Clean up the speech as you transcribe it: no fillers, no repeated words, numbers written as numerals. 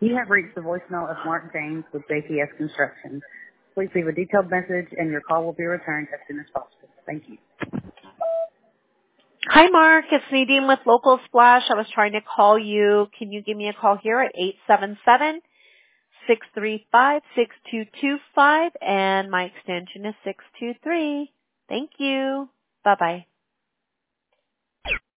You have reached the voicemail of Mark James with JPS Construction. Please leave a detailed message and your call will be returned as soon as possible. Thank you. Hi, Mark. It's Nadine with Local Splash. I was trying to call you. Can you give me a call here at 877-635-6225, and my extension is 623. Thank you. Bye-bye.